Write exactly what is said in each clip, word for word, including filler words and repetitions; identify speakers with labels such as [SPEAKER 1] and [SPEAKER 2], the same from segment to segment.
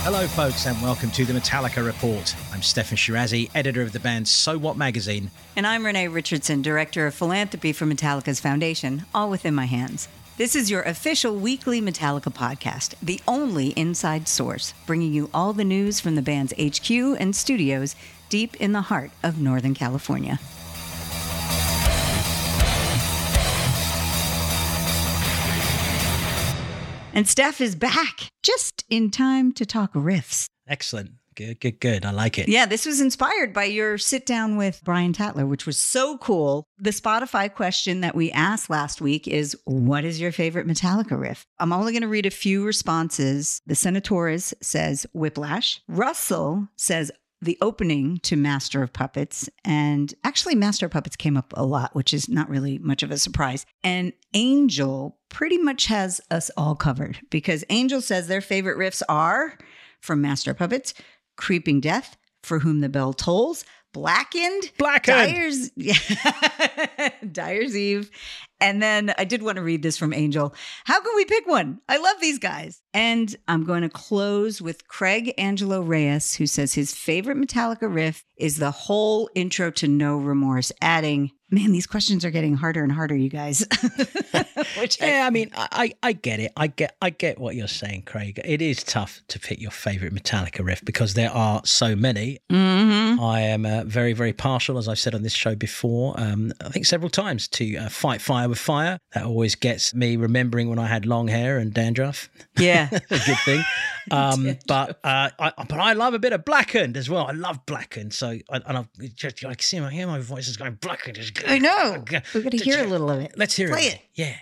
[SPEAKER 1] Hello, folks, and welcome to the Metallica Report. I'm Stefan Shirazi, editor of the band So What magazine.
[SPEAKER 2] And I'm Renee Richardson, director of philanthropy for Metallica's foundation, all within my hands. This is your official weekly Metallica podcast, the only inside source, bringing you all the news from the band's H Q and studios deep in the heart of Northern California. And Steph is back, just in time to talk riffs.
[SPEAKER 1] Excellent. Good, good, good. I like it.
[SPEAKER 2] Yeah, this was inspired by your sit down with Brian Tatler, which was so cool. The Spotify question that we asked last week is, what is your favorite Metallica riff? I'm only going to read a few responses. The Senatores says Whiplash. Russell says the opening to Master of Puppets. And actually, Master of Puppets came up a lot, which is not really much of a surprise. And Angel pretty much has us all covered because Angel says their favorite riffs are from Master of Puppets, Creeping Death, For Whom the Bell Tolls, Blackened,
[SPEAKER 1] Blackened,
[SPEAKER 2] Dyer's, yeah, Dyer's Eve. And then I did want to read this from Angel. How can we pick one? I love these guys. And I'm going to close with Craig Angelo Reyes, who says his favorite Metallica riff is the whole intro to No Remorse, adding, man, these questions are getting harder and harder, you guys.
[SPEAKER 1] Which yeah, I, I mean, I, I get it. I get I get what you're saying, Craig. It is tough to pick your favorite Metallica riff because there are so many.
[SPEAKER 2] Mm-hmm.
[SPEAKER 1] I am uh, very, very partial, as I've said on this show before, um, I think several times, to uh, Fight Fire with Fire. That always gets me remembering when I had long hair and dandruff.
[SPEAKER 2] Yeah.
[SPEAKER 1] That's a good thing. Um, but uh, I, but I love a bit of Blackened as well. I love Blackened. So I, and I just I can see my hear my voice is going Blackened is good.
[SPEAKER 2] I know. We're going to hear a little of it.
[SPEAKER 1] Let's hear
[SPEAKER 2] Play
[SPEAKER 1] it.
[SPEAKER 2] it.
[SPEAKER 1] Yeah.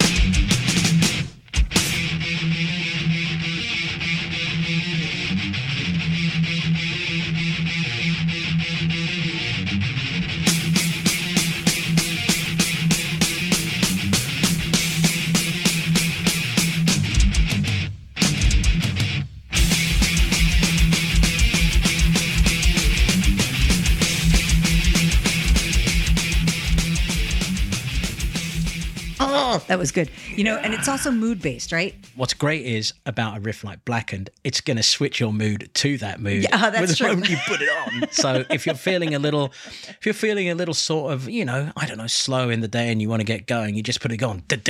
[SPEAKER 2] Oh, that was good. You know, and it's also mood-based, right?
[SPEAKER 1] What's great is about a riff like Blackened, it's going to switch your mood to that mood.
[SPEAKER 2] Yeah, that's
[SPEAKER 1] with
[SPEAKER 2] true.
[SPEAKER 1] The moment you put it on. So if you're feeling a little, if you're feeling a little sort of, you know, I don't know, slow in the day and you want to get going, you just put it on.
[SPEAKER 2] Like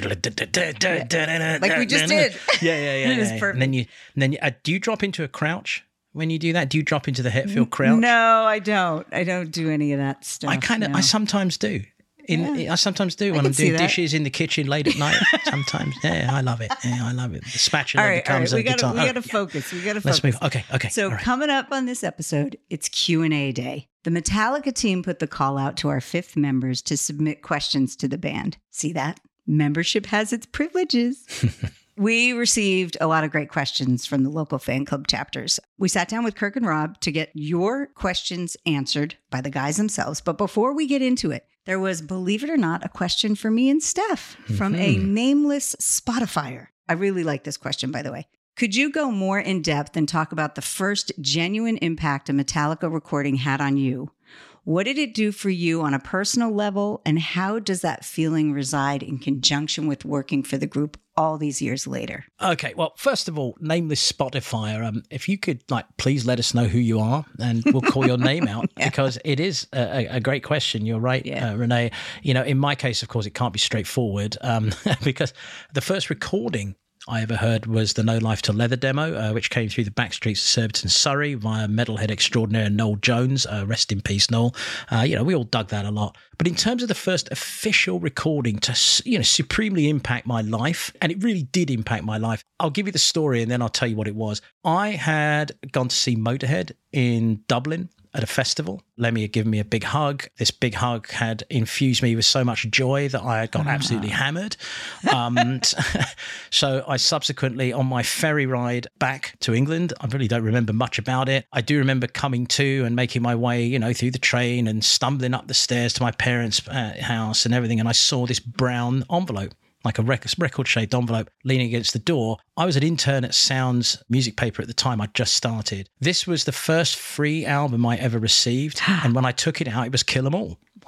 [SPEAKER 2] we just did.
[SPEAKER 1] Yeah, yeah, yeah.
[SPEAKER 2] It was
[SPEAKER 1] yeah.
[SPEAKER 2] perfect.
[SPEAKER 1] And then you, and then you, uh, do you drop into a crouch when you do that? Do you drop into the Hetfield crouch?
[SPEAKER 2] No, I don't. I don't do any of that stuff.
[SPEAKER 1] I kind of,
[SPEAKER 2] no.
[SPEAKER 1] I sometimes do. In,
[SPEAKER 2] Yeah.
[SPEAKER 1] I sometimes do when
[SPEAKER 2] can
[SPEAKER 1] I'm doing
[SPEAKER 2] see that.
[SPEAKER 1] dishes in the kitchen late at night. Sometimes, yeah, I love it. Yeah, I love it. The spatula
[SPEAKER 2] All right, all
[SPEAKER 1] becomes
[SPEAKER 2] right. We
[SPEAKER 1] a
[SPEAKER 2] gotta,
[SPEAKER 1] guitar.
[SPEAKER 2] we
[SPEAKER 1] Oh,
[SPEAKER 2] gotta
[SPEAKER 1] yeah.
[SPEAKER 2] focus. We gotta
[SPEAKER 1] Let's
[SPEAKER 2] focus.
[SPEAKER 1] move. Okay, okay.
[SPEAKER 2] So
[SPEAKER 1] all right.
[SPEAKER 2] coming up on this episode, it's Q and A day. The Metallica team put the call out to our fifth members to submit questions to the band. See that? Membership has its privileges. We received a lot of great questions from the local fan club chapters. We sat down with Kirk and Rob to get your questions answered by the guys themselves. But before we get into it, there was, believe it or not, a question for me and Steph from a nameless Spotifyer. I really like this question, by the way. Could you go more in depth and talk about the first genuine impact a Metallica recording had on you? What did it do for you on a personal level? And how does that feeling reside in conjunction with working for the group all these years later?
[SPEAKER 1] Okay, well, first of all, nameless Spotify. Um, if you could, like, please let us know who you are, and we'll call your name out yeah. because it is a, a great question. You're right,
[SPEAKER 2] yeah.
[SPEAKER 1] uh, Renee. You know, in my case, of course, it can't be straightforward um, because the first recording I ever heard was the No Life to Leather demo, uh, which came through the back streets of Surbiton, Surrey, via metalhead extraordinaire Noel Jones. Uh, rest in peace, Noel. Uh, you know, we all dug that a lot. But in terms of the first official recording to, you know, supremely impact my life, and it really did impact my life, I'll give you the story and then I'll tell you what it was. I had gone to see Motorhead in Dublin at a festival. Lemmy had given me a big hug. This big hug had infused me with so much joy that I had got absolutely hammered. Um, so I subsequently, on my ferry ride back to England, I really don't remember much about it. I do remember coming to and making my way, you know, through the train and stumbling up the stairs to my parents' uh, house and everything. And I saw this brown envelope, like a record-shaped envelope leaning against the door. I was an intern at Sound's music paper at the time. I'd just started. This was the first free album I ever received. And when I took it out, it was Kill 'Em All.
[SPEAKER 2] Wow.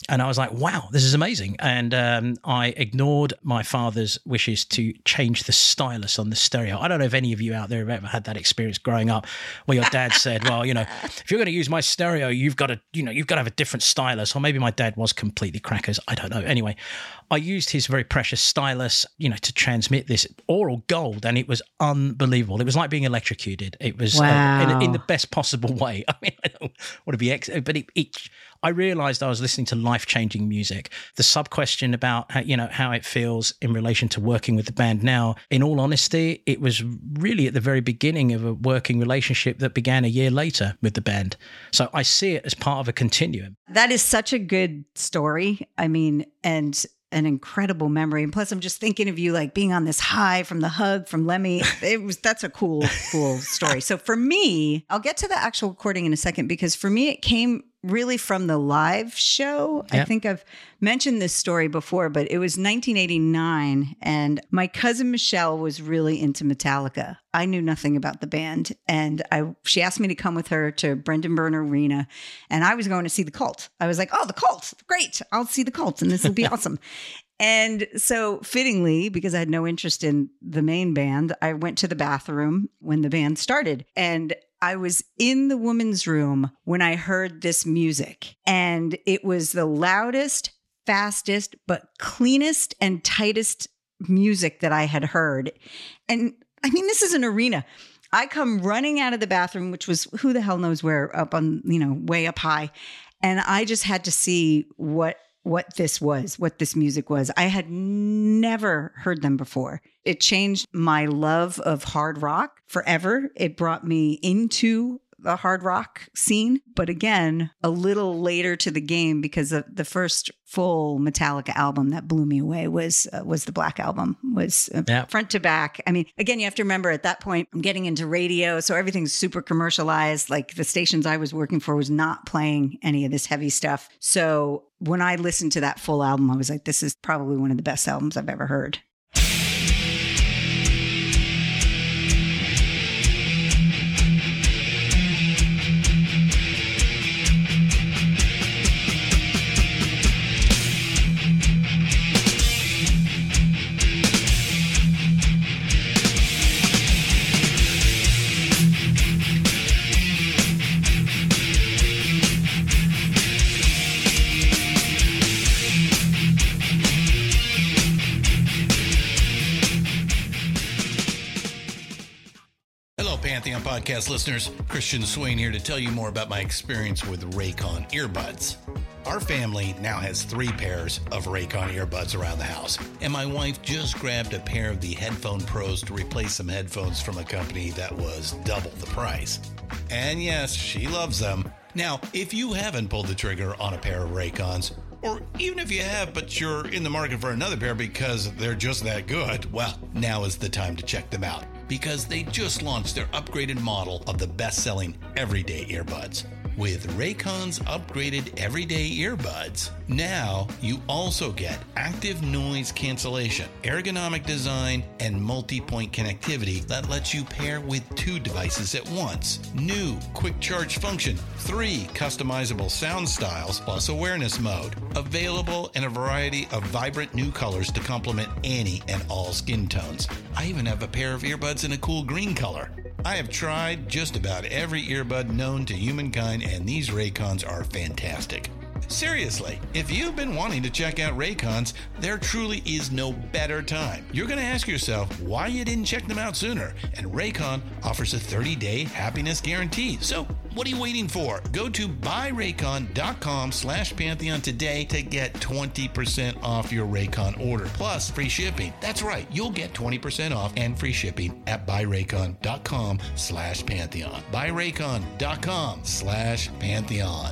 [SPEAKER 1] And I was like, wow, this is amazing. And um, I ignored my father's wishes to change the stylus on the stereo. I don't know if any of you out there have ever had that experience growing up where your dad said, well, you know, if you're going to use my stereo, you've got to, you know, you've got to have a different stylus. Or maybe my dad was completely crackers. I don't know. Anyway, I used his very precious stylus, you know, to transmit this oral gold, and it was unbelievable. It was like being electrocuted. It was
[SPEAKER 2] wow.
[SPEAKER 1] uh, in, in the best possible way. I mean, I don't want to be ex, but it, it I realized I was listening to life-changing music. The sub-question about how, you know, how it feels in relation to working with the band now, in all honesty, it was really at the very beginning of a working relationship that began a year later with the band. So I see it as part of a continuum.
[SPEAKER 2] That is such a good story. I mean, and an incredible memory. And plus, I'm just thinking of you like being on this high from the hug from Lemmy. It was, that's a cool, cool story. So for me, I'll get to the actual recording in a second, because for me, it came really from the live show. Yep. I think I've mentioned this story before, but it was nineteen eighty-nine, and my cousin Michelle was really into Metallica. I knew nothing about the band, and I she asked me to come with her to Brendan Byrne Arena, and I was going to see the Cult. I was like, oh, the Cult, great. I'll see the Cult, and this will be awesome. And so fittingly, because I had no interest in the main band, I went to the bathroom when the band started, and I was in the women's room when I heard this music, and it was the loudest, fastest, but cleanest and tightest music that I had heard. And I mean, this is an arena. I come running out of the bathroom, which was who the hell knows where, up on, you know, way up high. And I just had to see what what this was, what this music was. I had never heard them before. It changed my love of hard rock forever. It brought me into the hard rock scene, but again, a little later to the game, because the, the first full Metallica album that blew me away was uh, was the Black Album, was uh, yeah. front to back. I mean, again, you have to remember at that point, I'm getting into radio, so everything's super commercialized. Like the stations I was working for was not playing any of this heavy stuff. So when I listened to that full album, I was like, this is probably one of the best albums I've ever heard.
[SPEAKER 3] Pantheon podcast listeners, Christian Swain here to tell you more about my experience with Raycon earbuds. Our family now has three pairs of Raycon earbuds around the house, and my wife just grabbed a pair of the Headphone Pros to replace some headphones from a company that was double the price. And yes, she loves them. Now, if you haven't pulled the trigger on a pair of Raycons, or even if you have, but you're in the market for another pair because they're just that good, well, now is the time to check them out, because they just launched their upgraded model of the best-selling everyday earbuds. With Raycon's upgraded everyday earbuds, now you also get active noise cancellation, ergonomic design, and multi-point connectivity that lets you pair with two devices at once. New quick charge function, three customizable sound styles, plus awareness mode. Available in a variety of vibrant new colors to complement any and all skin tones. I even have a pair of earbuds in a cool green color. I have tried just about every earbud known to humankind, and these Raycons are fantastic. Seriously, if you've been wanting to check out Raycons, there truly is no better time. You're going to ask yourself why you didn't check them out sooner, and Raycon offers a thirty-day happiness guarantee. So what are you waiting for? Go to buyraycon.com slash Pantheon today to get twenty percent off your Raycon order, plus free shipping. That's right, you'll get twenty percent off and free shipping at buyraycon.com slash Pantheon. buyraycon.com slash Pantheon.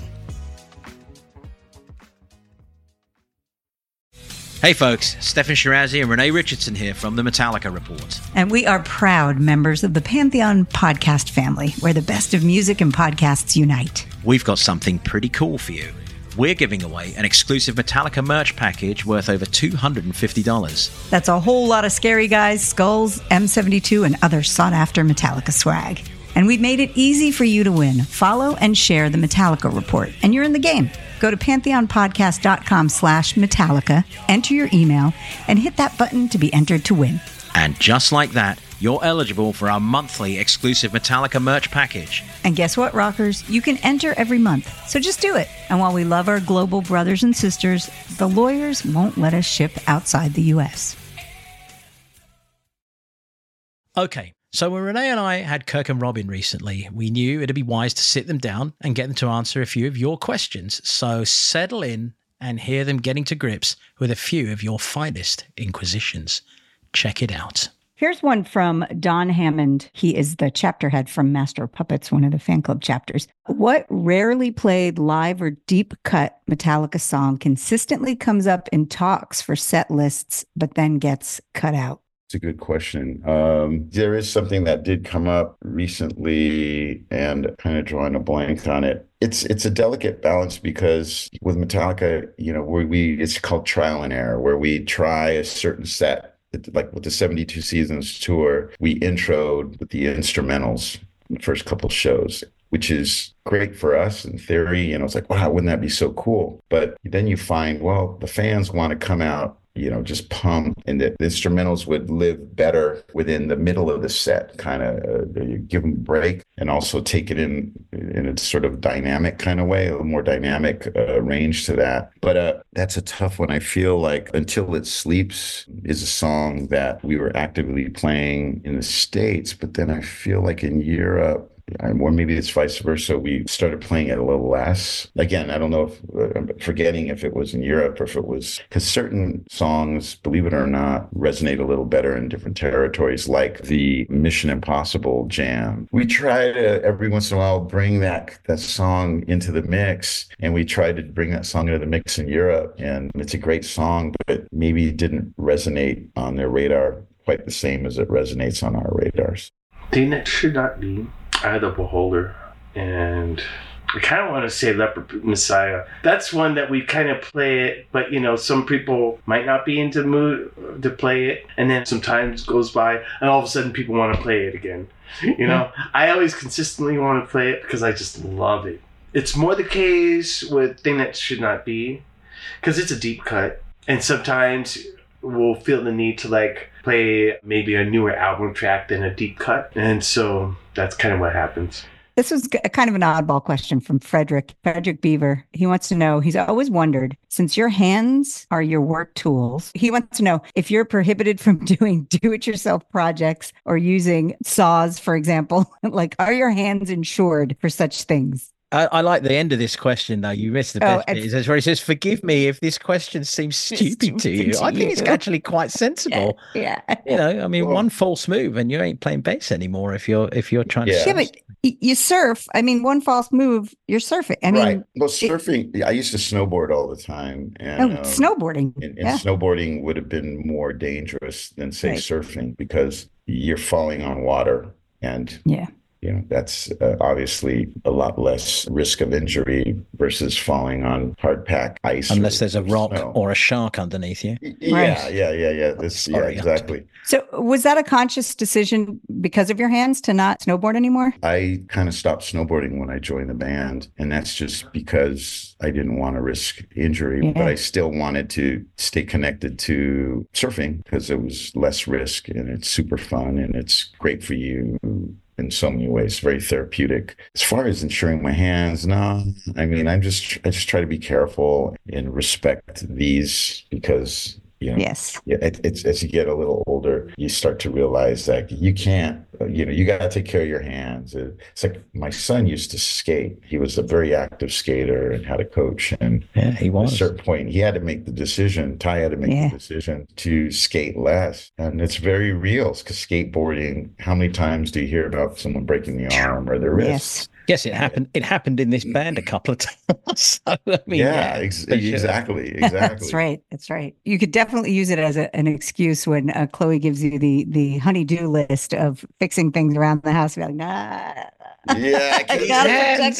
[SPEAKER 1] Hey folks, Stefan Shirazi and Renee Richardson here from the Metallica Report.
[SPEAKER 2] And we are proud members of the Pantheon podcast family, where the best of music and podcasts unite.
[SPEAKER 1] We've got something pretty cool for you. We're giving away an exclusive Metallica merch package worth over two hundred fifty dollars.
[SPEAKER 2] That's a whole lot of Scary Guys, skulls, M seventy-two, and other sought-after Metallica swag. And we've made it easy for you to win. Follow and share the Metallica Report, and you're in the game. Go to pantheonpodcast.com slash Metallica, enter your email, and hit that button to be entered to win.
[SPEAKER 1] And just like that, you're eligible for our monthly exclusive Metallica merch package.
[SPEAKER 2] And guess what, rockers? You can enter every month, so just do it. And while we love our global brothers and sisters, the lawyers won't let us ship outside the U S.
[SPEAKER 1] Okay, so when Renee and I had Kirk and Robin recently, we knew it'd be wise to sit them down and get them to answer a few of your questions. So settle in and hear them getting to grips with a few of your finest inquisitions. Check it out.
[SPEAKER 2] Here's one from Don Hammond. He is the chapter head from Master of Puppets, one of the fan club chapters. What rarely played live or deep cut Metallica song consistently comes up in talks for set lists, but then gets cut out?
[SPEAKER 4] It's a good question. Um, there is something that did come up recently and kind of drawing a blank on it. It's it's a delicate balance because with Metallica, you know, we, we it's called trial and error, where we try a certain set. Like with the seventy-two Seasons tour, we introed with the instrumentals in the first couple shows, which is great for us in theory. You know, it's like, wow, wouldn't that be so cool? But then you find, well, the fans want to come out, you know, just pumped, and the instrumentals would live better within the middle of the set, kind of uh, you give them a break and also take it in in a sort of dynamic kind of way, a little more dynamic uh, range to that. But uh, that's a tough one. I feel like Until It Sleeps is a song that we were actively playing in the States, but then I feel like in Europe, or maybe it's vice versa, we started playing it a little less. Again, I don't know if, uh, I'm forgetting if it was in Europe or if it was, because certain songs, believe it or not, resonate a little better in different territories, like the Mission Impossible jam. We try to, every once in a while, bring that, that song into the mix, and we tried to bring that song into the mix in Europe, and it's a great song, but maybe it didn't resonate on their radar quite the same as it resonates on our radars.
[SPEAKER 5] Thing that should not be. Eye of the Beholder, and I kind of want to say Leopard Messiah. That's one that we kind of play it, but you know, some people might not be into the mood to play it, and then some time goes by, and all of a sudden people want to play it again. You know, I always consistently want to play it because I just love it. It's more the case with Thing That Should Not Be, because it's a deep cut, and sometimes we'll feel the need to like play maybe a newer album track than a deep cut, and so that's kind of what happens.
[SPEAKER 2] This was a kind of an oddball question from Frederick, Frederick Beaver. He wants to know, he's always wondered, since your hands are your work tools, he wants to know if you're prohibited from doing do-it-yourself projects or using saws, for example. Like, are your hands insured for such things?
[SPEAKER 1] I, I like the end of this question, though. You missed the
[SPEAKER 2] Oh,
[SPEAKER 1] best bit. It says, where he says, forgive me if this question seems stupid to you.
[SPEAKER 2] to
[SPEAKER 1] I think
[SPEAKER 2] you.
[SPEAKER 1] it's actually quite sensible.
[SPEAKER 2] Yeah.
[SPEAKER 1] You know, I mean,
[SPEAKER 4] Well-
[SPEAKER 1] one false move and you ain't playing bass anymore if you're if you're trying
[SPEAKER 4] Yeah.
[SPEAKER 1] to.
[SPEAKER 2] Yeah, but y- you surf. I mean, one false move, you're surfing. I mean,
[SPEAKER 4] right. Well, surfing, I used to snowboard all the time. And,
[SPEAKER 2] oh,
[SPEAKER 4] um,
[SPEAKER 2] snowboarding.
[SPEAKER 4] And, and
[SPEAKER 2] Yeah.
[SPEAKER 4] snowboarding would have been more dangerous than, say,
[SPEAKER 2] Right.
[SPEAKER 4] surfing, because you're falling on water. And,
[SPEAKER 2] Yeah.
[SPEAKER 4] you know, that's uh, obviously a lot less risk of injury versus falling on hard pack ice.
[SPEAKER 1] Unless
[SPEAKER 4] or
[SPEAKER 1] there's a rock
[SPEAKER 4] snow.
[SPEAKER 1] or a shark underneath you.
[SPEAKER 4] Y- Yeah,
[SPEAKER 2] Right.
[SPEAKER 4] yeah, yeah, yeah. This, yeah,
[SPEAKER 1] Sorry.
[SPEAKER 4] exactly.
[SPEAKER 2] So was that a conscious decision because of your hands to not snowboard anymore?
[SPEAKER 4] I kind of stopped snowboarding when I joined the band, and that's just because I didn't want to risk injury,
[SPEAKER 2] Yeah.
[SPEAKER 4] but I still wanted to stay connected to surfing because it was less risk and it's super fun and it's great for you in so many ways, very therapeutic. As far as insuring my hands, no, I mean, I'm just, I just try to be careful and respect these because, you know,
[SPEAKER 2] Yes.
[SPEAKER 4] yeah, it, it's as you get a little older, you start to realize that you can't, you know, you got to take care of your hands. It's like my son used to skate. He was a very active skater and had a coach. And
[SPEAKER 1] Yeah, he
[SPEAKER 4] at a
[SPEAKER 1] was.
[SPEAKER 4] certain point, he had to make the decision. Ty had to make
[SPEAKER 2] Yeah.
[SPEAKER 4] the decision to skate less. And it's very real because skateboarding, how many times do you hear about someone breaking the arm or the wrist?
[SPEAKER 2] Yes.
[SPEAKER 1] Yes, it happened. It happened in this band a couple of times. So, I mean,
[SPEAKER 4] yeah,
[SPEAKER 1] yeah,
[SPEAKER 4] ex-
[SPEAKER 1] for sure.
[SPEAKER 4] exactly. Exactly.
[SPEAKER 2] That's right. That's right. You could definitely use it as a, an excuse when uh, Chloe gives you the the honey-do list of fixing things around the house. You're like, nah.
[SPEAKER 4] Yeah,
[SPEAKER 2] I
[SPEAKER 4] 'cause-
[SPEAKER 2] gotta
[SPEAKER 1] Hands,
[SPEAKER 2] protect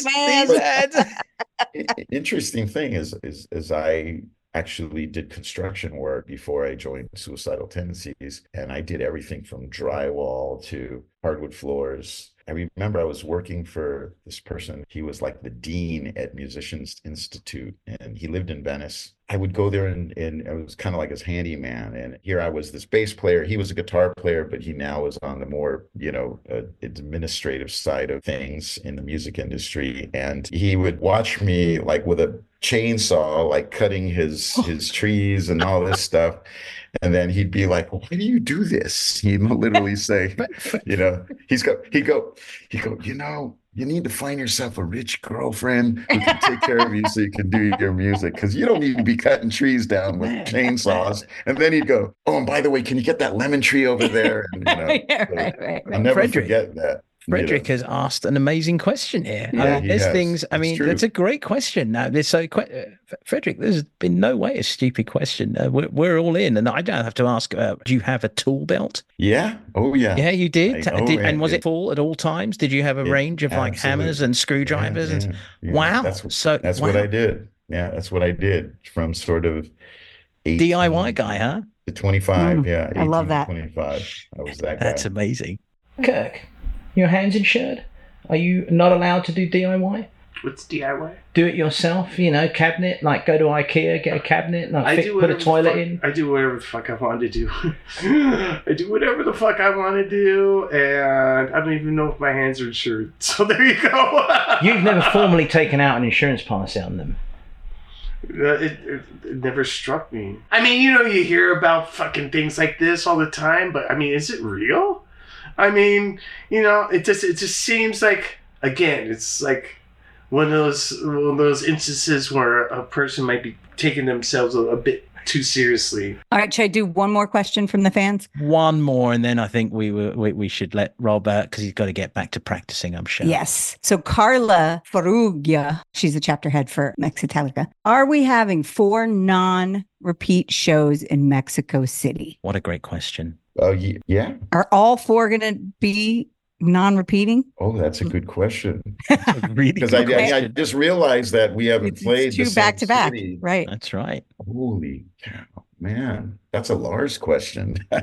[SPEAKER 2] my
[SPEAKER 1] these
[SPEAKER 2] hands.
[SPEAKER 4] I- interesting thing is, is, is I actually did construction work before I joined Suicidal Tendencies, and I did everything from drywall to hardwood floors. I remember I was working for this person. He was like the dean at Musicians Institute, and he lived in Venice. I would go there and, and I was kind of like his handyman. And here I was, this bass player. He was a guitar player, but he now is on the more, you know, uh, administrative side of things in the music industry. And he would watch me like with a chainsaw, like cutting his his trees and all this stuff. And then he'd be like, "Why do you do this?" He'd literally say, you know, he's go, he'd go, he'd go, you know, you need to find yourself a rich girlfriend who can take care of you so you can do your music, because you don't need to be cutting trees down with chainsaws. And then he'd go, "Oh, and by the way, can you get that lemon tree over there?" And, you know,
[SPEAKER 2] yeah,
[SPEAKER 4] so
[SPEAKER 2] right, right, right.
[SPEAKER 4] I'll never
[SPEAKER 1] Frederick.
[SPEAKER 4] forget that.
[SPEAKER 1] Frederick
[SPEAKER 4] you know.
[SPEAKER 1] has asked an amazing question here.
[SPEAKER 4] Yeah,
[SPEAKER 1] I mean,
[SPEAKER 4] he
[SPEAKER 1] there's
[SPEAKER 4] has.
[SPEAKER 1] things. I
[SPEAKER 4] It's
[SPEAKER 1] mean,
[SPEAKER 4] true.
[SPEAKER 1] it's a great question. Now, there's so que- uh, Frederick. There's been no way a stupid question. Uh, we're, we're all in, and I don't have to ask. Uh, do you have a tool belt?
[SPEAKER 4] Yeah. Oh, yeah.
[SPEAKER 1] Yeah, you did.
[SPEAKER 4] I- oh,
[SPEAKER 1] did
[SPEAKER 4] yeah,
[SPEAKER 1] and was
[SPEAKER 4] it-
[SPEAKER 1] it full at all times? Did you have a
[SPEAKER 4] It-
[SPEAKER 1] range of like
[SPEAKER 4] absolutely.
[SPEAKER 1] hammers and screwdrivers?
[SPEAKER 4] Yeah,
[SPEAKER 1] and
[SPEAKER 4] yeah, yeah.
[SPEAKER 1] wow,
[SPEAKER 4] That's,
[SPEAKER 1] so
[SPEAKER 4] that's
[SPEAKER 1] wow.
[SPEAKER 4] what I did. Yeah, that's what I did from sort of
[SPEAKER 1] D I Y
[SPEAKER 4] eighteen
[SPEAKER 1] guy, huh?
[SPEAKER 4] to twenty-five.
[SPEAKER 2] Mm,
[SPEAKER 4] yeah,
[SPEAKER 2] I love
[SPEAKER 4] eighteen to
[SPEAKER 2] that.
[SPEAKER 4] twenty-five. I was that
[SPEAKER 1] That's
[SPEAKER 4] guy.
[SPEAKER 1] amazing. Kirk, your hands insured? Are you not allowed to do D I Y?
[SPEAKER 5] What's D I Y?
[SPEAKER 1] Do it yourself, you know, cabinet, like go to IKEA, get a cabinet, like
[SPEAKER 5] I
[SPEAKER 1] fit,
[SPEAKER 5] do
[SPEAKER 1] put
[SPEAKER 5] whatever
[SPEAKER 1] a
[SPEAKER 5] the
[SPEAKER 1] toilet
[SPEAKER 5] fuck-
[SPEAKER 1] in.
[SPEAKER 5] I do whatever the fuck I want to do. I do whatever the fuck I want to do, and I don't even know if my hands are insured. So there you go.
[SPEAKER 1] You've never formally taken out an insurance policy on them.
[SPEAKER 5] Uh, it, it, it never struck me. I mean, you know, you hear about fucking things like this all the time, but I mean, is it real? I mean, you know, it just it just seems like, again, it's like one of those one of those instances where a person might be taking themselves a, a bit too seriously.
[SPEAKER 2] All right, should I do one more question from the fans?
[SPEAKER 1] One more, and then I think we were, we, we should let Rob out because he's got to get back to practicing, I'm sure.
[SPEAKER 2] Yes. So Carla Farrugia, she's the chapter head for Mexitalica. Are we having four non-repeat shows in Mexico City?
[SPEAKER 1] What a great question.
[SPEAKER 4] Oh, ye- yeah.
[SPEAKER 2] Are all four going to be non-repeating?
[SPEAKER 4] Oh, that's a good question.
[SPEAKER 1] Really
[SPEAKER 4] Because
[SPEAKER 1] good
[SPEAKER 4] I, I, I
[SPEAKER 1] question.
[SPEAKER 4] just realized that we haven't
[SPEAKER 2] It's,
[SPEAKER 4] played
[SPEAKER 2] it's
[SPEAKER 4] the
[SPEAKER 2] two
[SPEAKER 4] same
[SPEAKER 2] back to back,
[SPEAKER 4] city.
[SPEAKER 2] right?
[SPEAKER 1] That's right.
[SPEAKER 4] Holy cow, man. That's a Lars question.
[SPEAKER 1] Oh,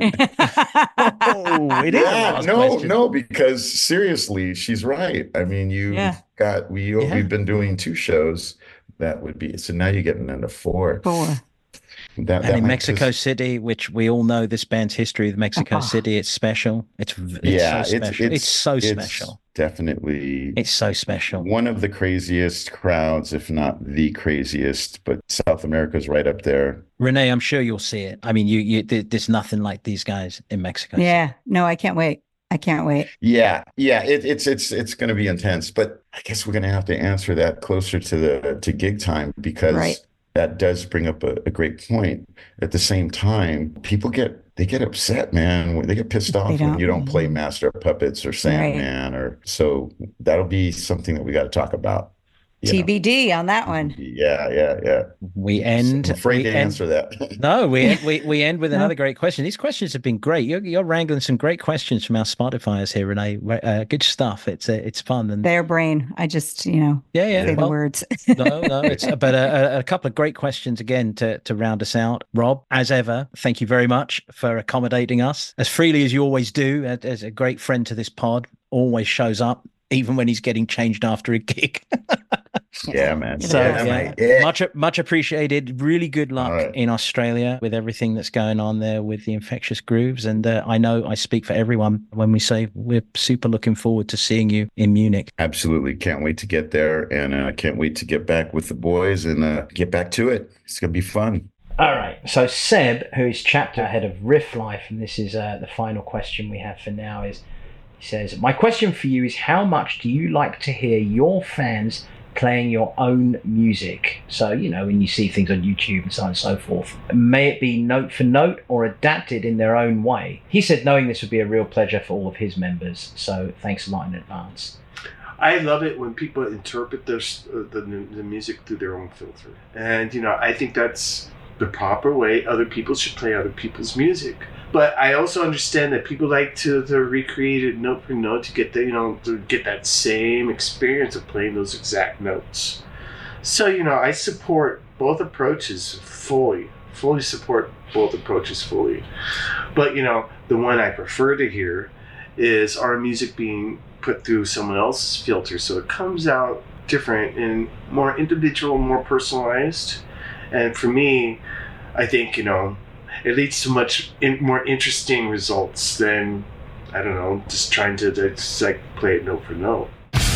[SPEAKER 1] it is a
[SPEAKER 4] Yeah,
[SPEAKER 1] last
[SPEAKER 4] no,
[SPEAKER 1] question.
[SPEAKER 4] no, because seriously, she's right. I mean, you
[SPEAKER 2] Yeah.
[SPEAKER 4] got we
[SPEAKER 1] Yeah.
[SPEAKER 4] we've been doing two shows. That would be so now you're getting into four.
[SPEAKER 2] Four.
[SPEAKER 4] That, that
[SPEAKER 1] And in
[SPEAKER 4] might
[SPEAKER 1] Mexico
[SPEAKER 4] just-
[SPEAKER 1] City, which we all know this band's history with Mexico
[SPEAKER 2] Ah.
[SPEAKER 1] City, it's special. It's, v- it's
[SPEAKER 4] yeah,
[SPEAKER 1] so special. It's, so
[SPEAKER 4] it's
[SPEAKER 1] special.
[SPEAKER 4] Definitely
[SPEAKER 1] It's so special.
[SPEAKER 4] one of the craziest crowds, if not the craziest. But South America's right up there.
[SPEAKER 1] Renee, I'm sure you'll see it. I mean, you, you, there- there's nothing like these guys in Mexico. City.
[SPEAKER 2] Yeah. No, I can't wait. I can't wait.
[SPEAKER 4] Yeah, yeah, it, it's it's it's going to be intense, but I guess we're going to have to answer that closer to the to gig time because
[SPEAKER 2] Right.
[SPEAKER 4] that does bring up a, a great point. At the same time, people get they get upset, man. They get pissed off when
[SPEAKER 2] don't.
[SPEAKER 4] you don't play Master of Puppets or Sandman, or so that'll be something that we got to talk about. you know.
[SPEAKER 2] T B D on that one.
[SPEAKER 4] Yeah, yeah, yeah.
[SPEAKER 1] We end.
[SPEAKER 4] I'm afraid
[SPEAKER 1] we
[SPEAKER 4] to
[SPEAKER 1] end-
[SPEAKER 4] answer that.
[SPEAKER 1] No, we end, we we end with
[SPEAKER 2] No.
[SPEAKER 1] another great question. These questions have been great. You're, you're wrangling some great questions from our Spotifyers here, Renee. Uh, good stuff. It's uh, it's fun and
[SPEAKER 2] Their brain. I just, you know,
[SPEAKER 1] yeah, yeah.
[SPEAKER 2] say the
[SPEAKER 1] well,
[SPEAKER 2] words.
[SPEAKER 1] no, no. It's but a, a couple of great questions again to to round us out. Rob, as ever, thank you very much for accommodating us as freely as you always do. As as a great friend to this pod, always shows up even when he's getting changed after a gig.
[SPEAKER 4] Yeah, man.
[SPEAKER 2] So,
[SPEAKER 1] So
[SPEAKER 4] yeah,
[SPEAKER 1] yeah,
[SPEAKER 4] mate. Yeah.
[SPEAKER 1] much much appreciated. Really good luck
[SPEAKER 4] All right.
[SPEAKER 1] in Australia with everything that's going on there with the Infectious Grooves. And uh, I know I speak for everyone when we say we're super looking forward to seeing you in Munich.
[SPEAKER 4] Absolutely. Can't wait to get there. And I uh, can't wait to get back with the boys and uh, get back to it. It's going to be fun.
[SPEAKER 1] All right. So Seb, who is chapter head of Riff Life, and this is uh, the final question we have for now, is he says, my question for you is how much do you like to hear your fans playing your own music? So, you know, when you see things on YouTube and so on and so forth, may it be note for note or adapted in their own way. He said knowing this would be a real pleasure for all of his members. So thanks a lot in advance.
[SPEAKER 5] I love it when people interpret their s- uh, the the music through their own filter, and you know I think that's the proper way. Other people should play other people's music, but I also understand that people like to, to recreate it note for note to get the you know to get that same experience of playing those exact notes. So you know I support both approaches fully, fully support both approaches fully, but you know the one I prefer to hear is our music being put through someone else's filter. So it comes out different and more individual, more personalized. And for me, I think, you know, it leads to much in, more interesting results than, I don't know, just trying to just like play it note for note.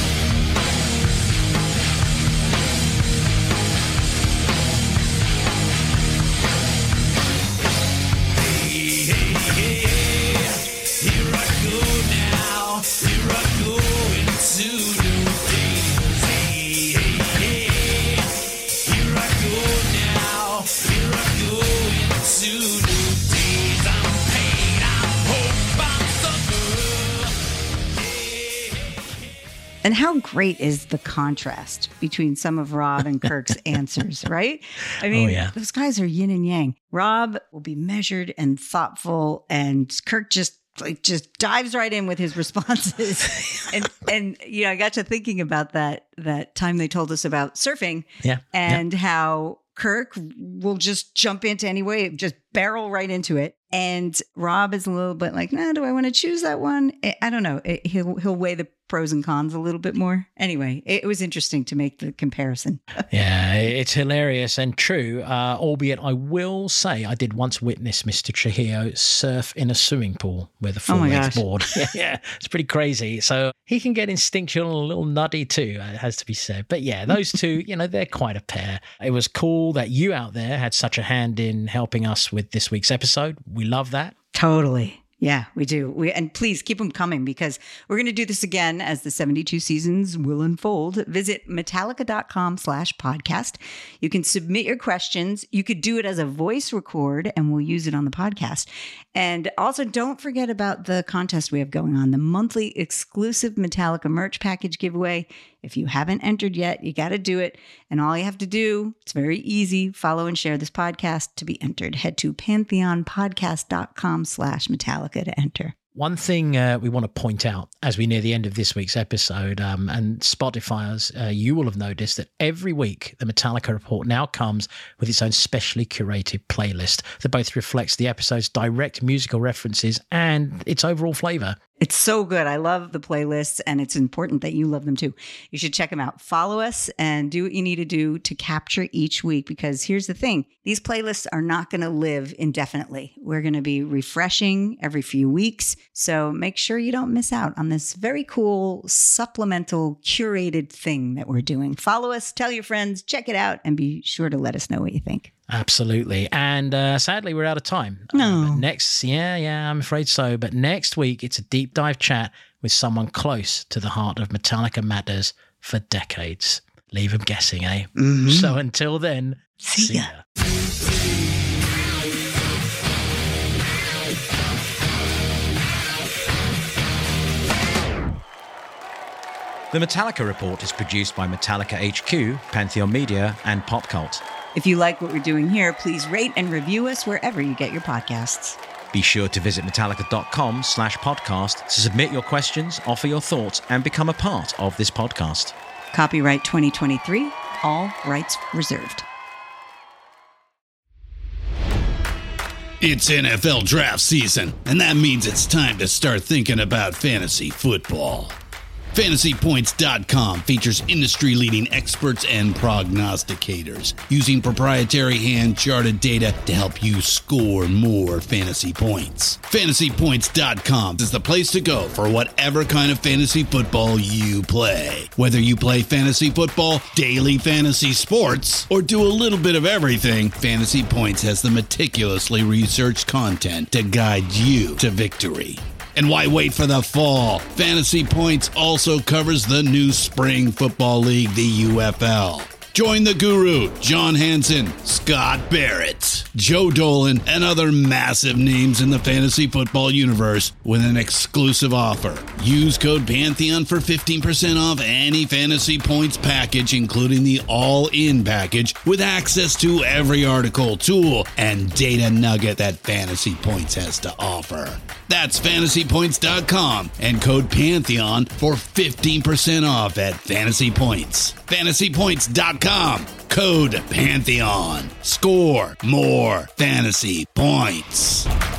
[SPEAKER 2] And how great is the contrast between some of Rob and Kirk's answers, right? I mean,
[SPEAKER 1] oh, yeah.
[SPEAKER 2] Those guys are yin and yang. Rob will be measured and thoughtful, and Kirk just like just dives right in with his responses. and and you know, I got to thinking about that that time they told us about surfing,
[SPEAKER 1] yeah,
[SPEAKER 2] and
[SPEAKER 1] yeah.
[SPEAKER 2] how Kirk will just jump into any way, just barrel right into it. And Rob is a little bit like, nah, do I want to choose that one? I don't know. It, he'll he'll weigh the pros and cons a little bit more. Anyway, it was interesting to make the comparison.
[SPEAKER 1] Yeah, it's hilarious and true, uh, albeit I will say I did once witness Mister Trujillo surf in a swimming pool with a full-length
[SPEAKER 2] oh
[SPEAKER 1] board. yeah, yeah, it's pretty crazy. So he can get instinctual and a little nutty too, it has to be said. But yeah, those two, you know, they're quite a pair. It was cool that you out there had such a hand in helping us with this week's episode. We love that.
[SPEAKER 2] Totally. Yeah, we do. We and please keep them coming, because we're going to do this again as the seventy-two seasons will unfold. Visit Metallica.com slash podcast. You can submit your questions. You could do it as a voice record and we'll use it on the podcast. And also don't forget about the contest we have going on, the monthly exclusive Metallica merch package giveaway. If you haven't entered yet, you got to do it. And all you have to do, it's very easy, follow and share this podcast to be entered. Head to pantheonpodcast.com slash Metallica to enter.
[SPEAKER 1] One thing uh, we want to point out as we near the end of this week's episode, um, and Spotifyers, uh, you will have noticed that every week the Metallica Report now comes with its own specially curated playlist that both reflects the episode's direct musical references and its overall flavor.
[SPEAKER 2] It's so good. I love the playlists, and it's important that you love them too. You should check them out. Follow us and do what you need to do to capture each week, because here's the thing. These playlists are not going to live indefinitely. We're going to be refreshing every few weeks. So make sure you don't miss out on this very cool supplemental curated thing that we're doing. Follow us, tell your friends, check it out, and be sure to let us know what you think.
[SPEAKER 1] Absolutely. And uh, sadly, we're out of time.
[SPEAKER 2] No.
[SPEAKER 1] Uh, but next, yeah, yeah, I'm afraid so. But next week, it's a deep dive chat with someone close to the heart of Metallica Matters for decades. Leave them guessing, eh?
[SPEAKER 2] Mm-hmm.
[SPEAKER 1] So until then,
[SPEAKER 2] see, see ya. ya.
[SPEAKER 1] The Metallica Report is produced by Metallica H Q, Pantheon Media, and Pop Cult.
[SPEAKER 2] If you like what we're doing here, please rate and review us wherever you get your podcasts.
[SPEAKER 1] Be sure to visit Metallica.com slash podcast to submit your questions, offer your thoughts, and become a part of this podcast.
[SPEAKER 2] Copyright twenty twenty-three, all rights reserved.
[SPEAKER 3] It's N F L draft season, and that means it's time to start thinking about fantasy football. Fantasy Points dot com features industry-leading experts and prognosticators using proprietary hand-charted data to help you score more fantasy points. Fantasy Points dot com is the place to go for whatever kind of fantasy football you play. Whether you play fantasy football, daily fantasy sports, or do a little bit of everything, Fantasy Points has the meticulously researched content to guide you to victory. And why wait for the fall? Fantasy Points also covers the new spring football league, the U F L. Join the guru, John Hansen, Scott Barrett, Joe Dolan, and other massive names in the fantasy football universe with an exclusive offer. Use code Pantheon for fifteen percent off any Fantasy Points package, including the all-in package, with access to every article, tool, and data nugget that Fantasy Points has to offer. That's Fantasy Points dot com and code Pantheon for fifteen percent off at Fantasy Points. Fantasy Points dot com, code Pantheon. Score more fantasy points.